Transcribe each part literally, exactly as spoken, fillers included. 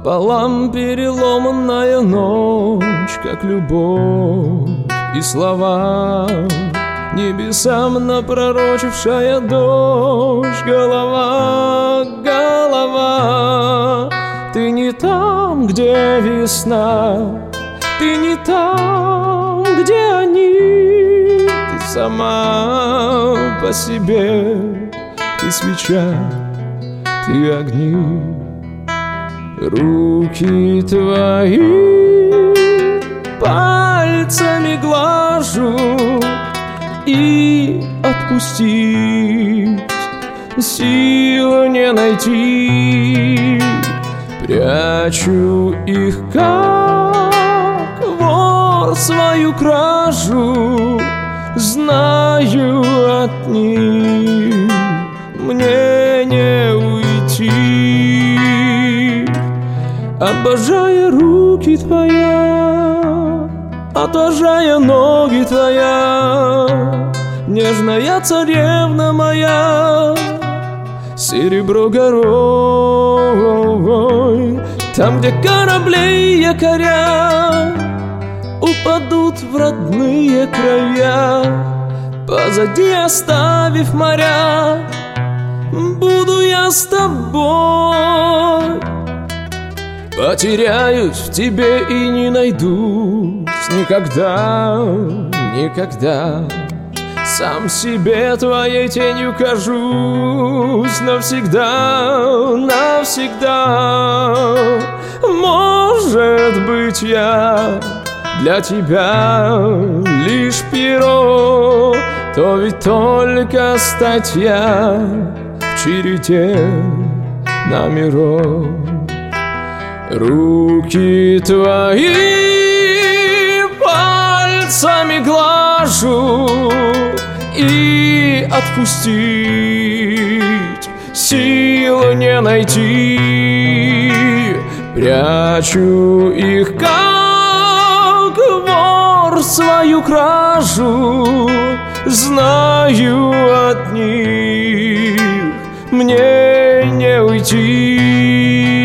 Пополам переломанная ночь, как любовь и слова, небесам напророчившая дождь. Голова, голова, ты не там, где весна, ты не там, где они. Ты сама по себе, ты свеча, ты огни. Руки твои пальцами глажу, и отпустить сил не найти. Прячу их, как вор, свою кражу, знаю, от них мне не уйти. Обожая руки твоя, отложая ноги твоя, нежная царевна моя, серебро горой. Там, где корабли якоря упадут в родные края, позади оставив моря, буду я с тобой. Потеряюсь в тебе и не найдусь никогда, никогда. Сам себе твоей тенью кажусь навсегда, навсегда. Может быть, я для тебя лишь перо, то ведь только статья в череде номеров. Руки твои пальцами глажу, и отпустить сил не найти. Прячу их, как вор, свою кражу, знаю, от них мне не уйти.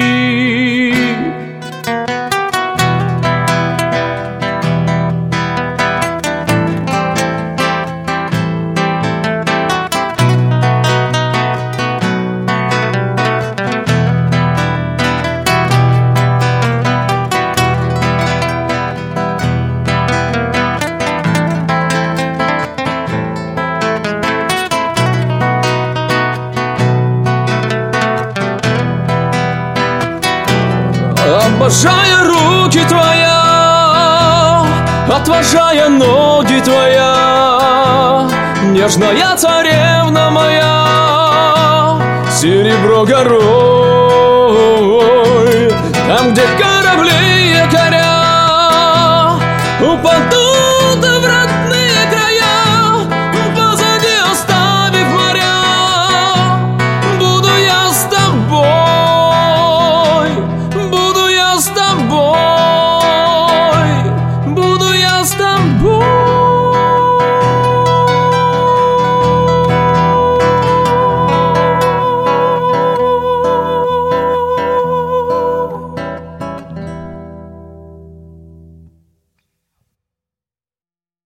Обожая руки твоя, отвожая ноги твоя, нежная царевна моя, серебро горой. Там, где